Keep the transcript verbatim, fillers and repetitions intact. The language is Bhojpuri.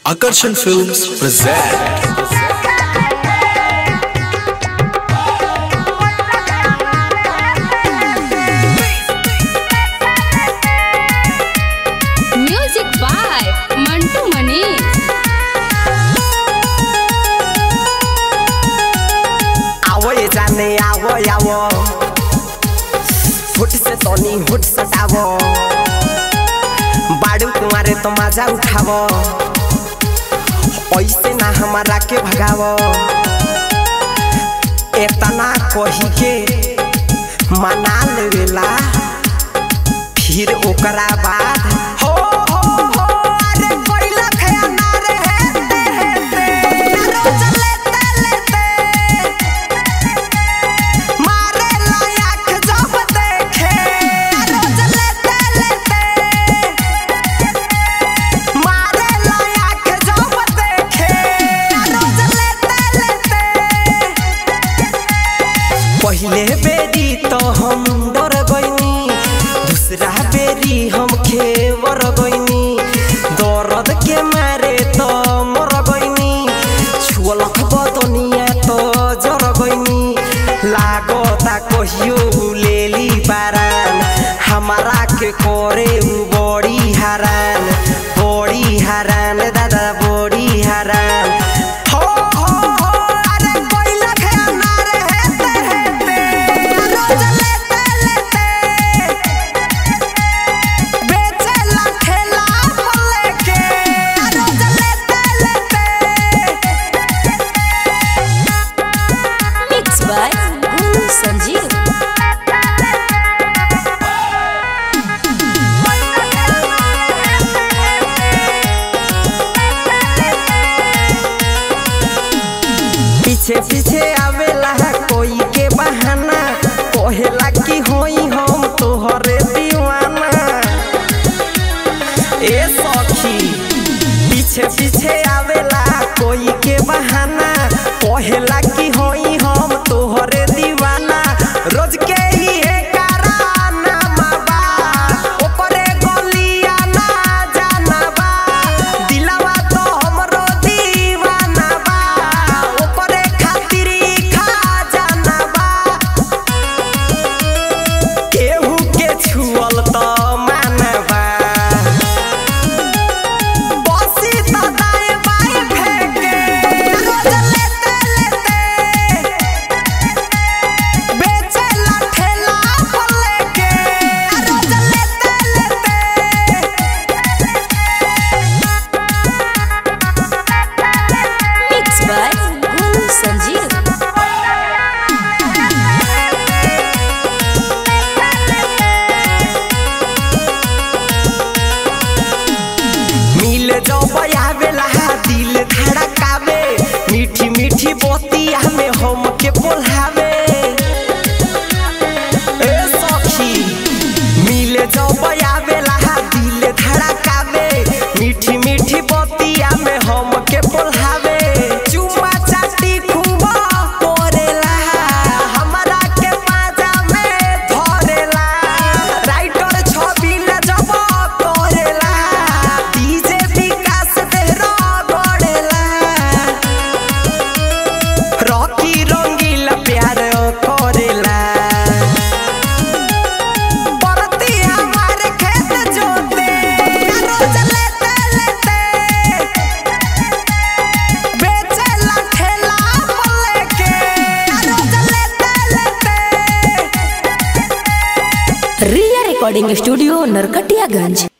Akarshan Films present Music by Mantu Manish. आवो ये जाने आवो आवो हुट से सोनी हुट सटावो बाड़ू कुमारे तो मजा उठावो ऐसे ना हमारा के भगावो एतना कही के मना लेवेला फिर ओकरा बाद हो हो हो अरे कोई लखया ना रे हेते हेते रोज लेते लेते मारे लायक जब देखे रोज लेते लेते मारे लायक जब देखे रोज लेते लेते पहले बेरी तो हम डर गइनी दूसरा बेरी हम खेवर गइनी दर्द के मारे तो मर गइनी छुअलक बदनिया तो जर गइनी लागता कहियो लेली बारान हमारा के करे उ बड़ी हरान बड़ी हरान दादा बड़ी हरान हो हो हो अरे कोई लखया ना रे हेते हेते रोज लेते लेते बेचेला ठेला पर लेके रोज लेते लेते Mixed by Guru Sanjeev. पीछे पीछे आवेला कोई के बहाना कहेला कि होई हम तोहरे दीवाना ए सखी पीछे पीछे आवेला कोई के बहाना कहेला कि होई हम तोहरे दीवाना रोज के ही है कराना माबा ओपरे गलिया ना जाना बा दिलवा तो हमरो दीवाना बा ओपरे खातिर खा जाना बा केहू के छुअल तो मानबा बसी तो दाएं बाएं फेंके रोज लेते लेते बेचेला ठेला पर लेके रोज लेते लेते Mixed by Guru Sanjeev. मिल जब आवेला दिल धड़कावे मीठी मीठी बोतिया में हम के बोलावे ए सखी मिल जब आवेला दिल धड़कावे मीठी मीठी बोतिया में हम के बोलावे चुम्मा चाटी खूब करेला हमरा के पाजा में धरेला राइटर छवि न जब करेला डीजे विकास देहरा गड़ेला रॉकी रंगीला प्यार करेला परती हमारे खेत जोते रोज लेते लेते बेचेला ठेला पर लेके रोज लेते लेते Ria Recording Studio, Narkatiyaganj.